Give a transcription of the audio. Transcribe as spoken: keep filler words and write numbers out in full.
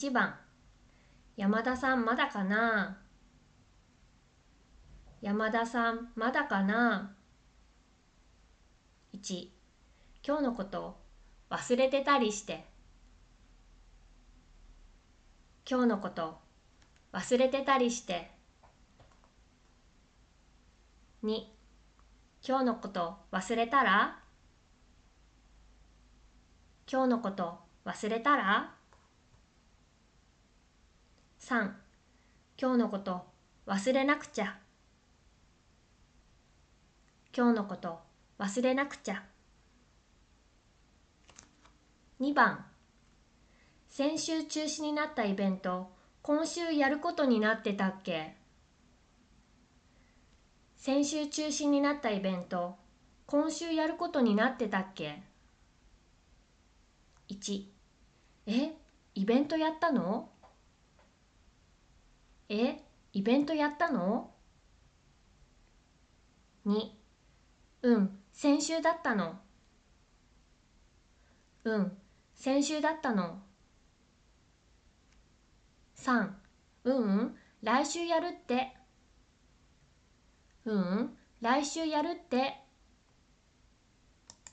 ちばん、山田さんまだかな。山田さんまだかな。いち、今日のこと忘れてたりして。今日のこと忘れてたりして。に、今日のこと忘れたら。今日のこと忘れたら。さん、今日のこと忘れなくちゃ。今日のこと忘れなくちゃ。にばん、先週中止になったイベント、今週やることになってたっけ。先週中止になったイベント、今週やることになってたっけ。いち、え、イベントやったの。え、イベントやったの。に、うん、先週だったの。うん、先週だったの。さん、ううん、来週やるって。うん、来週やるって。